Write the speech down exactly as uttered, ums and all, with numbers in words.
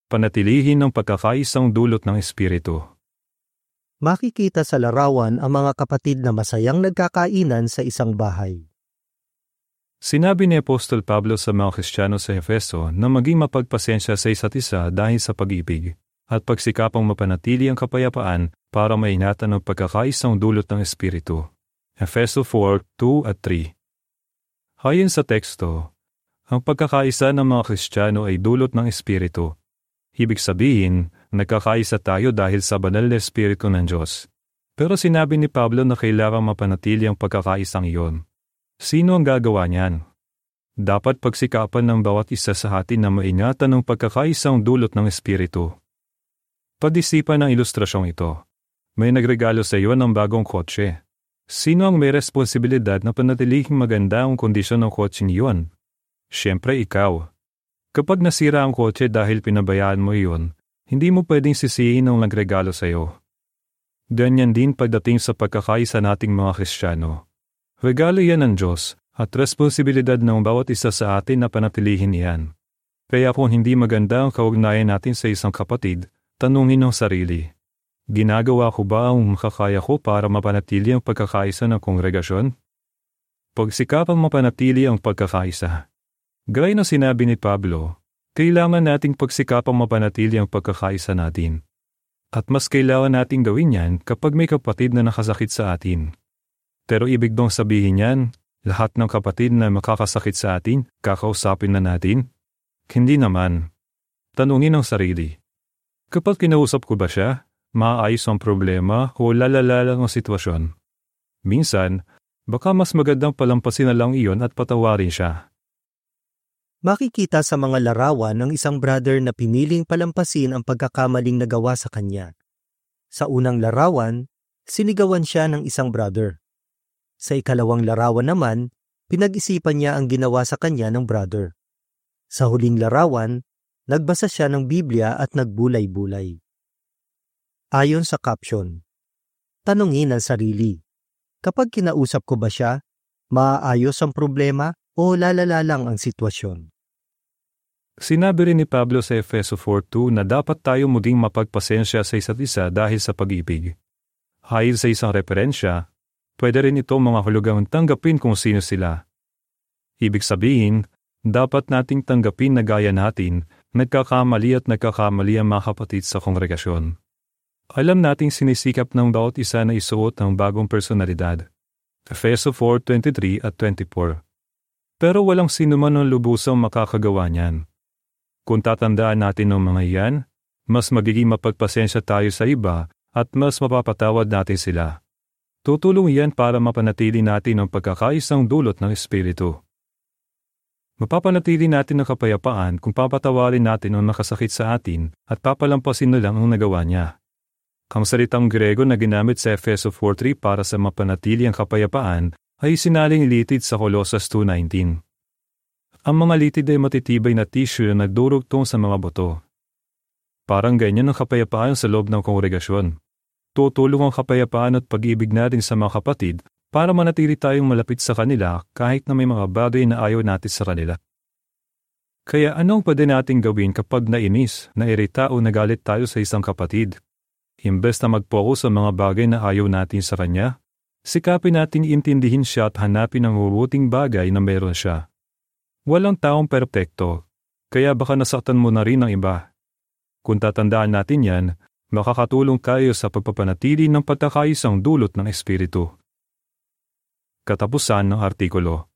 panatilihin ang pagkakaisang dulot ng Espiritu. Makikita sa larawan ang mga kapatid na masayang nagkakainan sa isang bahay. Sinabi ni Apostol Pablo sa mga Kristiyano sa Efeso na maging mapagpasensya sa isa't isa dahil sa pag-ibig at pagsikapang mapanatili ang kapayapaan para mainatan ang pagkakaisang dulot ng Espiritu. Efeso four, two at three. Ayon sa teksto, ang pagkakaisa ng mga Kristiyano ay dulot ng Espiritu. Ibig sabihin, nagkakaisa tayo dahil sa banal na Espiritu ng Diyos. Pero sinabi ni Pablo na kailangang mapanatili ang pagkakaisang iyon. Sino ang gagawa niyan? Dapat pagsikapan ng bawat isa sa atin na maingatan ang pagkakaisang dulot ng Espiritu. Pag-isipan ang ilustrasyong ito. May nagregalo sa iyo ng bagong kotse. Sino ang may responsibilidad na panatilihing maganda ang kondisyon ng kotse niyon? Siyempre ikaw. Kapag nasira ang kotse dahil pinabayaan mo iyon, hindi mo pwedeng sisihin ang nagregalo sa iyo. Ganyan din pagdating sa pagkakaisa nating mga Kristiyano. Regalo yan ng Diyos at responsibilidad ng bawat isa sa atin na panatilihin iyan. Kaya kung hindi maganda ang kaugnayan natin sa isang kapatid, tanungin ang sarili. Ginagawa ko ba ang makakaya ko para mapanatili ang pagkakaisa ng kongregasyon? Pagsikapang mapanatili ang pagkakaisa. Gaya ng sinabi ni Pablo, kailangan nating pagsikapang mapanatili ang pagkakaisa natin. At mas kailangan nating gawin yan kapag may kapatid na nakasakit sa atin. Pero ibig dong sabihin yan, lahat ng kapatid na makakasakit sa atin, kakausapin na natin? Hindi naman. Tanungin ang sarili. Kapag kinausap ko ba siya, maayos ang problema o lalala lang ang sitwasyon? Minsan, baka mas magandang palampasin na lang iyon at patawarin siya. Makikita sa mga larawan ng isang brother na piniling palampasin ang pagkakamaling nagawa sa kanya. Sa unang larawan, sinigawan siya ng isang brother. Sa ikalawang larawan naman, pinag-isipan niya ang ginawa sa kanya ng brother. Sa huling larawan, nagbasa siya ng Biblia at nagbulay-bulay. Ayon sa caption, tanungin ang sarili. Kapag kinausap ko ba siya, maaayos ang problema o lalala lang ang sitwasyon? Sinabi rin ni Pablo sa Efeso four two na dapat tayo muling mapagpasensya sa isa't isa dahil sa pag-ibig. Ayon sa isang referensya, pwede rin ito mga hulugang tanggapin kung sino sila. Ibig sabihin, dapat nating tanggapin na gaya natin, nagkakamali at nagkakamali ang mga kapatid sa kongregasyon. Alam nating sinisikap ng bawat isa na isuot ang bagong personalidad. Efeso four twenty-three at twenty-four. Pero walang sinuman ang lubusang makakagawa niyan. Kung tatandaan natin ng mga iyan, mas magiging mapagpasensya tayo sa iba at mas mapapatawad natin sila. Tutulong iyan para mapanatili natin ang pagkakaisang dulot ng Espiritu. Mapapanatili natin ang kapayapaan kung papatawarin natin ang nakasakit sa atin at papalampasin na lang ang nagawa niya. Ang salitang Grego na ginamit sa Efeso four three para sa mapanatili ang kapayapaan ay sinaling litid sa Colossus two nineteen. Ang mga litid ay matitibay na tissue na nagdurugtong sa mga buto. Parang ganyan ang kapayapaan sa loob ng kongregasyon. Tutulong ang kapayapaan at pag-ibig natin sa mga kapatid para manatili tayong malapit sa kanila kahit na may mga bagay na ayaw natin sa kanila. Kaya anong pwede nating gawin kapag nainis, nairita o nagalit tayo sa isang kapatid? Imbes na mag-focus sa mga bagay na ayaw natin sa kanya, sikapin natin iintindihin siya at hanapin ang mabuting bagay na meron siya. Walang taong perpekto, kaya baka nasaktan mo na rin ang iba. Kung tatandaan natin yan, makakatulong tayo sa pagpapanatili ng pagkakaisang dulot ng Espiritu. Katapusan ng artikulo.